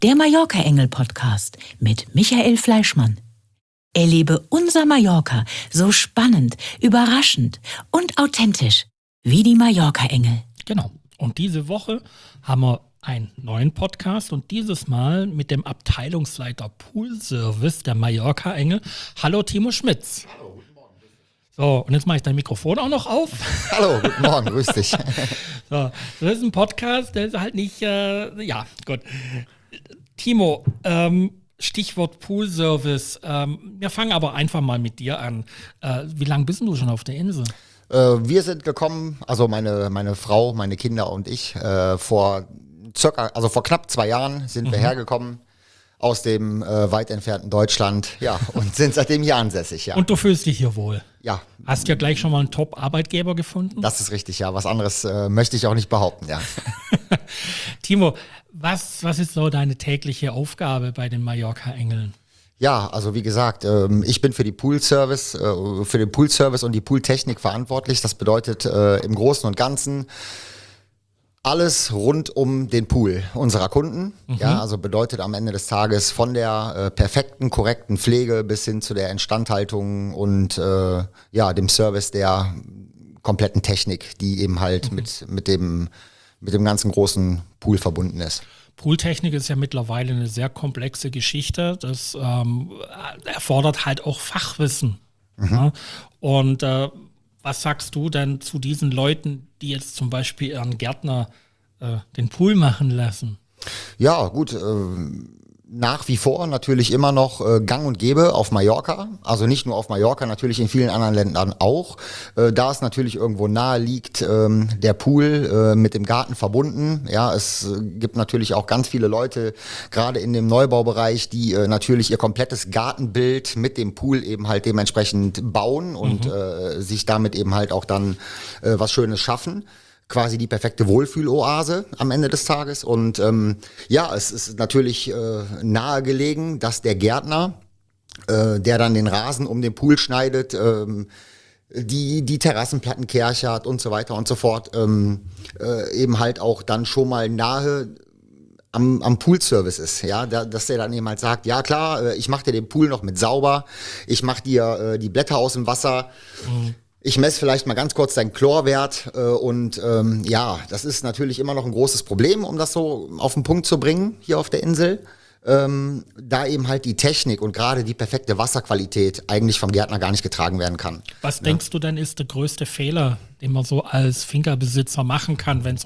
Der Mallorca-Engel-Podcast mit Michael Fleischmann. Erlebe unser Mallorca so spannend, überraschend und authentisch wie die Mallorca-Engel. Genau. Und diese Woche haben wir einen neuen Podcast und dieses Mal mit dem Abteilungsleiter Poolservice der Mallorca-Engel. Hallo Timo Schmitz. Hallo, guten Morgen. So, und jetzt mache ich dein Mikrofon auch noch auf. Hallo, guten Morgen, grüß dich. So, das ist ein Podcast, der ist halt nicht, gut. Timo, Stichwort Poolservice. Wir fangen aber einfach mal mit dir an. Wie lange bist du schon auf der Insel? Wir sind gekommen, also meine Frau, meine Kinder und ich, vor knapp 2 Jahren sind wir hergekommen aus dem weit entfernten Deutschland, ja, und sind seitdem hier ansässig, ja. Und du fühlst dich hier wohl? Ja. Hast ja gleich schon mal einen Top-Arbeitgeber gefunden? Das ist richtig, ja. Was anderes möchte ich auch nicht behaupten, ja. Timo, was ist so deine tägliche Aufgabe bei den Mallorca-Engeln? Ja, also wie gesagt, ich bin für den Poolservice und die Pooltechnik verantwortlich. Das bedeutet im Großen und Ganzen alles rund um den Pool unserer Kunden. Ja, also bedeutet am Ende des Tages von der perfekten, korrekten Pflege bis hin zu der Instandhaltung und dem Service der kompletten Technik, die eben halt mit dem ganzen großen Pool verbunden ist. Pooltechnik ist ja mittlerweile eine sehr komplexe Geschichte. Das erfordert halt auch Fachwissen. Ja? Und was sagst du denn zu diesen Leuten, die jetzt zum Beispiel ihren Gärtner den Pool machen lassen? Ja, gut. Nach wie vor natürlich immer noch gang und gäbe auf Mallorca. Also nicht nur auf Mallorca, natürlich in vielen anderen Ländern auch. Da es natürlich irgendwo nahe liegt, der Pool mit dem Garten verbunden. Ja, es gibt natürlich auch ganz viele Leute, gerade in dem Neubaubereich, die natürlich ihr komplettes Gartenbild mit dem Pool eben halt dementsprechend bauen und sich damit eben halt auch dann was Schönes schaffen. Quasi die perfekte Wohlfühloase am Ende des Tages. Und es ist natürlich nahegelegen, dass der Gärtner, der dann den Rasen um den Pool schneidet, die Terrassenplatten kärchert und so weiter und so fort, eben halt auch dann schon mal nahe am Poolservice ist, ja, dass der dann eben halt sagt, ja klar, ich mache dir den Pool noch mit sauber, ich mache dir die Blätter aus dem Wasser, ich messe vielleicht mal ganz kurz deinen Chlorwert das ist natürlich immer noch ein großes Problem, um das so auf den Punkt zu bringen hier auf der Insel. Da eben halt die Technik und gerade die perfekte Wasserqualität eigentlich vom Gärtner gar nicht getragen werden kann. Was denkst du denn ist der größte Fehler, den man so als Finca-Besitzer machen kann, wenn es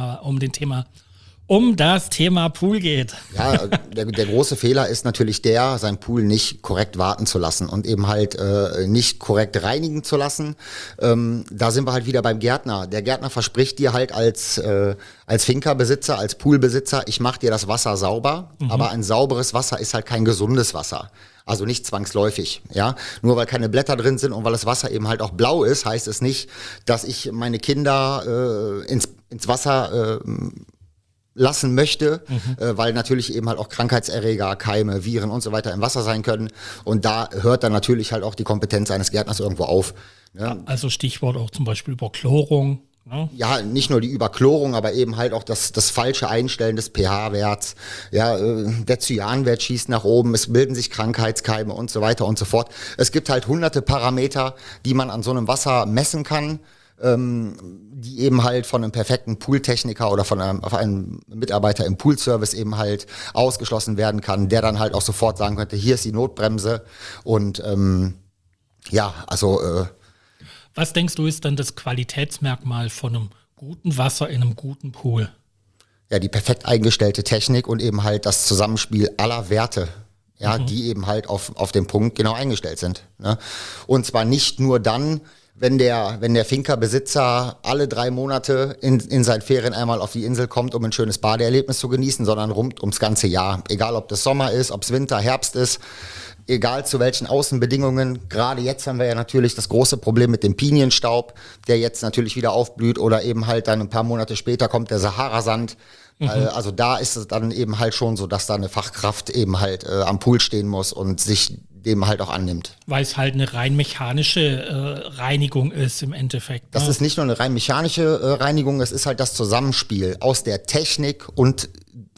um das Thema Pool geht? Ja, der große Fehler ist natürlich sein Pool nicht korrekt warten zu lassen und eben halt nicht korrekt reinigen zu lassen. Da sind wir halt wieder beim Gärtner. Der Gärtner verspricht dir halt als Finca-Besitzer, als Poolbesitzer, ich mache dir das Wasser sauber, aber ein sauberes Wasser ist halt kein gesundes Wasser. Also nicht zwangsläufig, ja. Nur weil keine Blätter drin sind und weil das Wasser eben halt auch blau ist, heißt es nicht, dass ich meine Kinder ins Wasser lassen möchte, weil natürlich eben halt auch Krankheitserreger, Keime, Viren und so weiter im Wasser sein können. Und da hört dann natürlich halt auch die Kompetenz eines Gärtners irgendwo auf. Ne? Also Stichwort auch zum Beispiel Überchlorung. Ne? Ja, nicht nur die Überchlorung, aber eben halt auch das falsche Einstellen des pH-Werts. Ja, der Cyanwert schießt nach oben, es bilden sich Krankheitskeime und so weiter und so fort. Es gibt halt hunderte Parameter, die man an so einem Wasser messen kann, die eben halt von einem perfekten Pooltechniker oder von einem Mitarbeiter im Poolservice eben halt ausgeschlossen werden kann, der dann halt auch sofort sagen könnte, hier ist die Notbremse und Was denkst du ist denn das Qualitätsmerkmal von einem guten Wasser in einem guten Pool? Ja, die perfekt eingestellte Technik und eben halt das Zusammenspiel aller Werte, ja, die eben halt auf den Punkt genau eingestellt sind. Ne? Und zwar nicht nur dann, wenn der Finca-Besitzer alle 3 Monate in seinen Ferien einmal auf die Insel kommt, um ein schönes Badeerlebnis zu genießen, sondern rund ums ganze Jahr. Egal, ob das Sommer ist, ob es Winter, Herbst ist, egal zu welchen Außenbedingungen. Gerade jetzt haben wir ja natürlich das große Problem mit dem Pinienstaub, der jetzt natürlich wieder aufblüht oder eben halt dann ein paar Monate später kommt der Sahara-Sand. Also da ist es dann eben halt schon so, dass da eine Fachkraft eben halt am Pool stehen muss und sich dem halt auch annimmt. Weil es halt eine rein mechanische Reinigung ist im Endeffekt. Das ist nicht nur eine rein mechanische Reinigung, es ist halt das Zusammenspiel aus der Technik und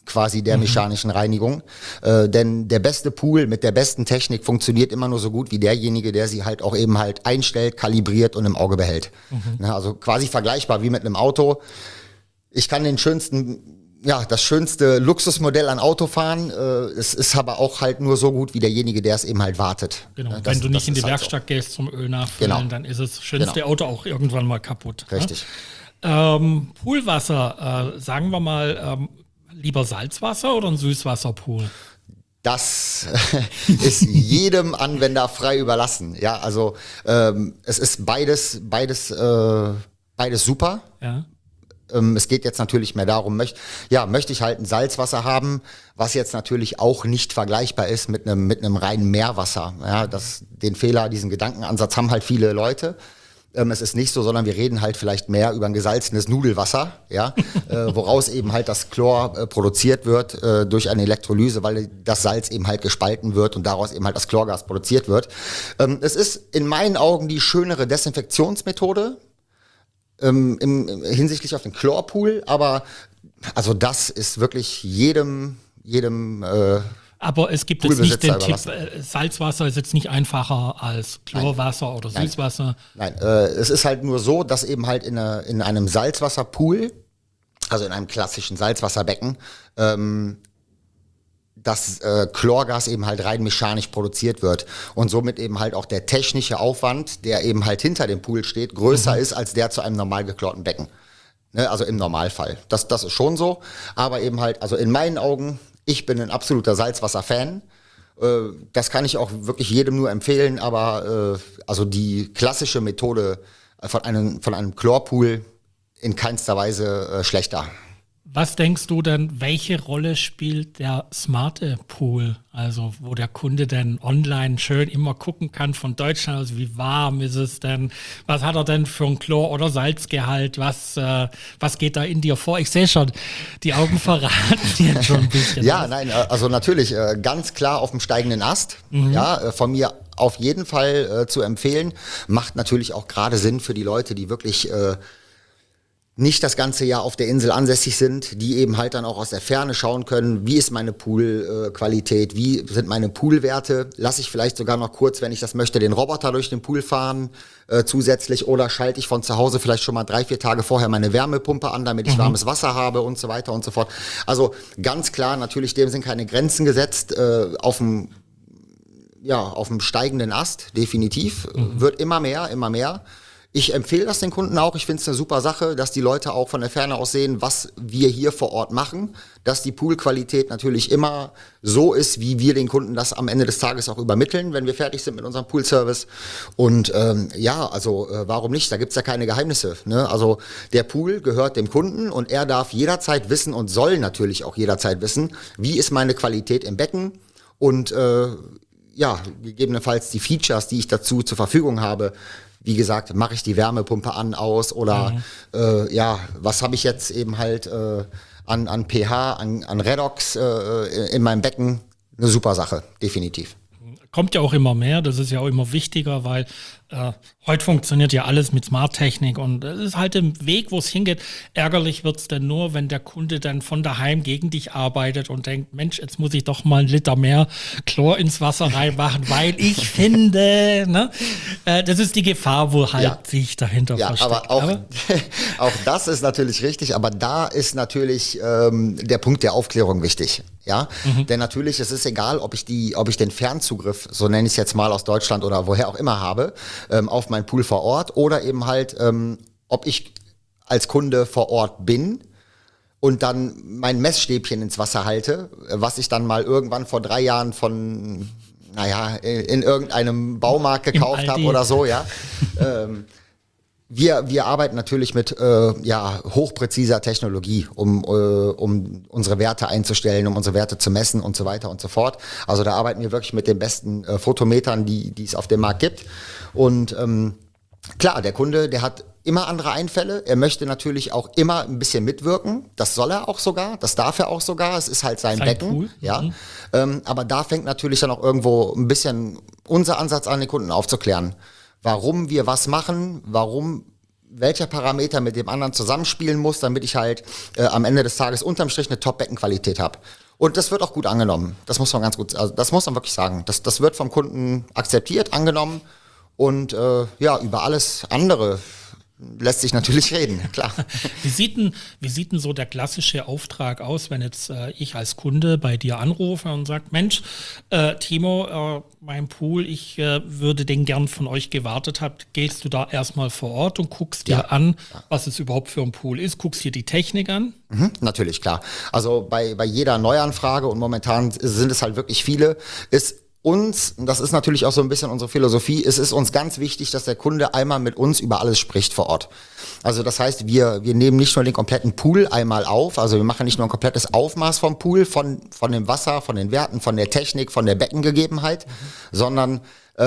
quasi der mechanischen Reinigung. Denn der beste Pool mit der besten Technik funktioniert immer nur so gut wie derjenige, der sie halt auch eben halt einstellt, kalibriert und im Auge behält. Also quasi vergleichbar wie mit einem Auto. Ich kann das schönste Luxusmodell an Auto fahren. Es ist aber auch halt nur so gut wie derjenige, der es eben halt wartet. Genau. Wenn du nicht in die Werkstatt gehst zum Öl nachfüllen, dann ist das schönste Auto auch irgendwann mal kaputt. Richtig. Poolwasser, sagen wir mal, lieber Salzwasser oder ein Süßwasserpool? Das ist jedem Anwender frei überlassen. Ja, also es ist beides super. Ja. Es geht jetzt natürlich mehr darum, möchte ich halt ein Salzwasser haben, was jetzt natürlich auch nicht vergleichbar ist mit einem reinen Meerwasser. Ja, diesen Gedankenansatz haben halt viele Leute. Es ist nicht so, sondern wir reden halt vielleicht mehr über ein gesalzenes Nudelwasser, ja, woraus eben halt das Chlor produziert wird durch eine Elektrolyse, weil das Salz eben halt gespalten wird und daraus eben halt das Chlorgas produziert wird. Es ist in meinen Augen die schönere Desinfektionsmethode hinsichtlich auf den Chlorpool, aber also das ist wirklich jedem aber es gibt jetzt nicht den Tipp, Salzwasser ist jetzt nicht einfacher als Chlorwasser oder Süßwasser. Nein, es ist halt nur so, dass eben halt in einem Salzwasserpool, also in einem klassischen Salzwasserbecken, das Chlorgas eben halt rein mechanisch produziert wird und somit eben halt auch der technische Aufwand, der eben halt hinter dem Pool steht, größer ist als der zu einem normal geklorten Becken. Ne, also im Normalfall. Das ist schon so, aber eben halt, also in meinen Augen, ich bin ein absoluter Salzwasser-Fan. Das kann ich auch wirklich jedem nur empfehlen, aber also die klassische Methode von einem Chlorpool in keinster Weise schlechter. Was denkst du denn, welche Rolle spielt der smarte Pool? Also wo der Kunde dann online schön immer gucken kann von Deutschland aus, wie warm ist es denn? Was hat er denn für ein Chlor- oder Salzgehalt? Was geht da in dir vor? Ich sehe schon, die Augen verraten dir schon ein bisschen. Ja, nein, also natürlich ganz klar auf dem steigenden Ast. Ja, von mir auf jeden Fall zu empfehlen. Macht natürlich auch gerade Sinn für die Leute, die wirklich nicht das ganze Jahr auf der Insel ansässig sind, die eben halt dann auch aus der Ferne schauen können, wie ist meine Poolqualität, wie sind meine Poolwerte, lasse ich vielleicht sogar noch kurz, wenn ich das möchte, den Roboter durch den Pool fahren zusätzlich oder schalte ich von zu Hause vielleicht schon mal 3-4 Tage vorher meine Wärmepumpe an, damit ich warmes Wasser habe und so weiter und so fort. Also ganz klar, natürlich dem sind keine Grenzen gesetzt, auf dem steigenden Ast, definitiv, wird immer mehr. Ich empfehle das den Kunden auch. Ich finde es eine super Sache, dass die Leute auch von der Ferne aus sehen, was wir hier vor Ort machen, dass die Poolqualität natürlich immer so ist, wie wir den Kunden das am Ende des Tages auch übermitteln, wenn wir fertig sind mit unserem Poolservice. Und warum nicht? Da gibt's ja keine Geheimnisse. Ne? Also der Pool gehört dem Kunden und er darf jederzeit wissen und soll natürlich auch jederzeit wissen, wie ist meine Qualität im Becken und gegebenenfalls die Features, die ich dazu zur Verfügung habe. Wie gesagt, mache ich die Wärmepumpe aus oder was habe ich jetzt eben halt an pH, an Redox in meinem Becken? Eine super Sache, definitiv. Kommt ja auch immer mehr, das ist ja auch immer wichtiger, weil heute funktioniert ja alles mit Smart-Technik und es ist halt im Weg, wo es hingeht. Ärgerlich wird es dann nur, wenn der Kunde dann von daheim gegen dich arbeitet und denkt, Mensch, jetzt muss ich doch mal 1 Liter mehr Chlor ins Wasser reinmachen, weil ich finde, ne? Das ist die Gefahr, wo halt sich dahinter versteckt. Aber auch das ist natürlich richtig, aber da ist natürlich der Punkt der Aufklärung wichtig. Ja, denn natürlich, es ist egal, ob ich den Fernzugriff, so nenne ich es jetzt mal aus Deutschland oder woher auch immer habe, auf mein Pool vor Ort oder eben halt, ob ich als Kunde vor Ort bin und dann mein Messstäbchen ins Wasser halte, was ich dann mal irgendwann vor 3 Jahren in irgendeinem Baumarkt gekauft habe oder so, ja. Wir arbeiten natürlich mit hochpräziser Technologie, um unsere Werte einzustellen, um unsere Werte zu messen und so weiter und so fort. Also da arbeiten wir wirklich mit den besten Photometern, die es auf dem Markt gibt. Und klar, der Kunde, der hat immer andere Einfälle. Er möchte natürlich auch immer ein bisschen mitwirken. Das soll er auch sogar, das darf er auch sogar. Es ist halt sein Becken. Pool. Ja. Aber da fängt natürlich dann auch irgendwo ein bisschen unser Ansatz an, den Kunden aufzuklären. Warum wir was machen, warum welcher Parameter mit dem anderen zusammenspielen muss, damit ich halt am Ende des Tages unterm Strich eine Top-Beckenqualität habe. Und das wird auch gut angenommen. Das muss man das muss man wirklich sagen. Das wird vom Kunden akzeptiert, angenommen. Und über alles andere lässt sich natürlich reden, klar. Wie sieht denn so der klassische Auftrag aus, wenn jetzt ich als Kunde bei dir anrufe und sage, Mensch, Timo, mein Pool, ich würde den gern von euch gewartet haben. Gehst du da erstmal vor Ort und guckst dir an, was es überhaupt für ein Pool ist, guckst dir die Technik an? Natürlich, klar. Also bei jeder Neuanfrage, und momentan sind es halt wirklich viele, ist uns, das ist natürlich auch so ein bisschen unsere Philosophie, es ist uns ganz wichtig, dass der Kunde einmal mit uns über alles spricht vor Ort. Also das heißt, wir nehmen nicht nur den kompletten Pool einmal auf, also wir machen nicht nur ein komplettes Aufmaß vom Pool, von dem Wasser, von den Werten, von der Technik, von der Beckengegebenheit, sondern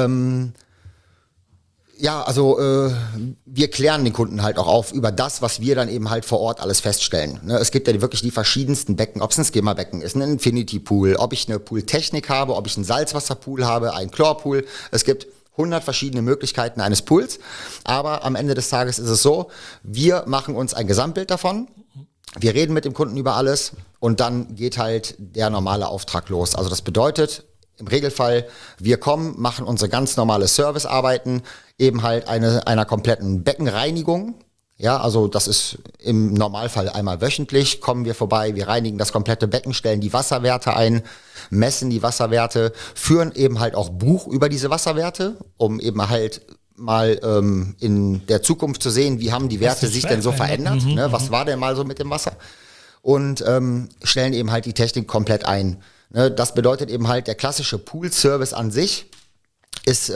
wir klären den Kunden halt auch auf über das, was wir dann eben halt vor Ort alles feststellen. Ne, es gibt ja wirklich die verschiedensten Becken, ob es ein Skimmerbecken ist, ein Infinity Pool, ob ich eine Pooltechnik habe, ob ich einen Salzwasserpool habe, einen Chlorpool. Es gibt 100 verschiedene Möglichkeiten eines Pools, aber am Ende des Tages ist es so, wir machen uns ein Gesamtbild davon. Wir reden mit dem Kunden über alles und dann geht halt der normale Auftrag los. Also das bedeutet, im Regelfall, wir kommen, machen unsere ganz normale Servicearbeiten, eben halt einer kompletten Beckenreinigung. Ja, also das ist im Normalfall einmal wöchentlich, kommen wir vorbei, wir reinigen das komplette Becken, stellen die Wasserwerte ein, messen die Wasserwerte, führen eben halt auch Buch über diese Wasserwerte, um eben halt mal in der Zukunft zu sehen, wie haben die Werte sich denn so verändert, ne? Was war denn mal so mit dem Wasser? Und stellen eben halt die Technik komplett ein. Ne? Das bedeutet eben halt, der klassische Pool-Service an sich ist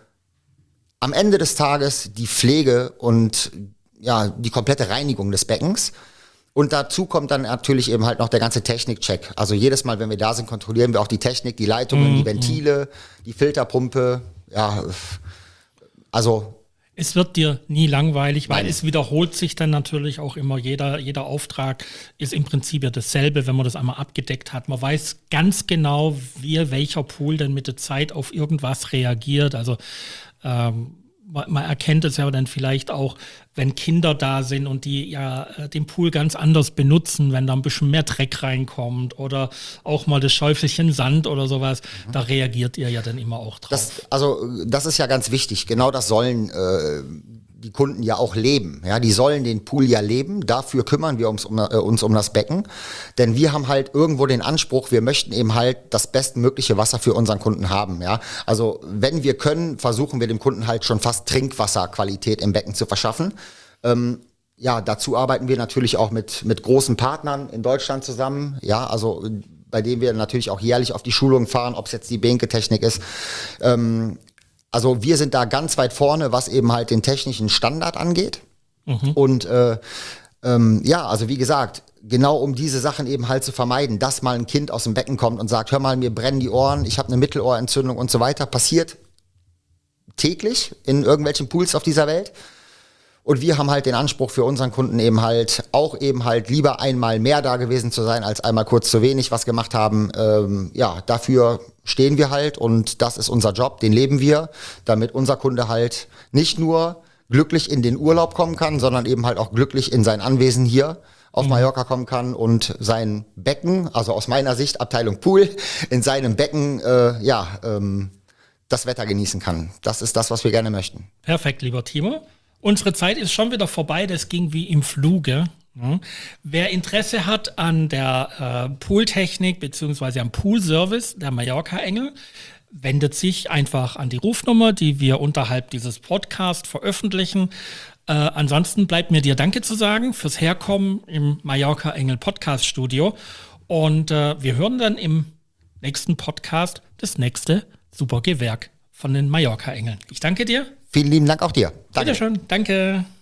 am Ende des Tages die Pflege und die komplette Reinigung des Beckens. Und dazu kommt dann natürlich eben halt noch der ganze Technikcheck. Also jedes Mal, wenn wir da sind, kontrollieren wir auch die Technik, die Leitungen, die Ventile, die Filterpumpe. Ja, also es wird dir nie langweilig, weil Nein. es wiederholt sich dann natürlich auch immer. Jeder Auftrag ist im Prinzip ja dasselbe, wenn man das einmal abgedeckt hat. Man weiß ganz genau, welcher Pool denn mit der Zeit auf irgendwas reagiert. Also man erkennt es ja dann vielleicht auch, wenn Kinder da sind und die den Pool ganz anders benutzen, wenn da ein bisschen mehr Dreck reinkommt oder auch mal das Schäufelchen Sand oder sowas, da reagiert ihr ja dann immer auch drauf. Das ist ja ganz wichtig. Genau das sollen die Kunden ja auch leben. Ja, die sollen den Pool ja leben. Dafür kümmern wir uns um das Becken. Denn wir haben halt irgendwo den Anspruch, wir möchten eben halt das bestmögliche Wasser für unseren Kunden haben. Ja, also wenn wir können, versuchen wir dem Kunden halt schon fast Trinkwasserqualität im Becken zu verschaffen. Dazu arbeiten wir natürlich auch mit großen Partnern in Deutschland zusammen. Ja, also bei denen wir natürlich auch jährlich auf die Schulungen fahren, ob es jetzt die Bänke-Technik ist. Also wir sind da ganz weit vorne, was eben halt den technischen Standard angeht. Und also wie gesagt, genau um diese Sachen eben halt zu vermeiden, dass mal ein Kind aus dem Becken kommt und sagt, hör mal, mir brennen die Ohren, ich habe eine Mittelohrentzündung und so weiter, passiert täglich in irgendwelchen Pools auf dieser Welt. Und wir haben halt den Anspruch für unseren Kunden eben halt lieber einmal mehr da gewesen zu sein, als einmal kurz zu wenig was gemacht haben. Dafür stehen wir halt und das ist unser Job, den leben wir, damit unser Kunde halt nicht nur glücklich in den Urlaub kommen kann, sondern eben halt auch glücklich in sein Anwesen hier auf Mallorca kommen kann und sein Becken, also aus meiner Sicht Abteilung Pool, in seinem Becken das Wetter genießen kann. Das ist das, was wir gerne möchten. Perfekt, lieber Timo. Unsere Zeit ist schon wieder vorbei, das ging wie im Fluge. Ja. Wer Interesse hat an der Pooltechnik bzw. am Poolservice der Mallorca-Engel, wendet sich einfach an die Rufnummer, die wir unterhalb dieses Podcasts veröffentlichen. Ansonsten bleibt mir dir Danke zu sagen fürs Herkommen im Mallorca-Engel Podcast-Studio. Und wir hören dann im nächsten Podcast das nächste super Gewerk von den Mallorca-Engeln. Ich danke dir. Vielen lieben Dank auch dir. Danke. Bitteschön, danke.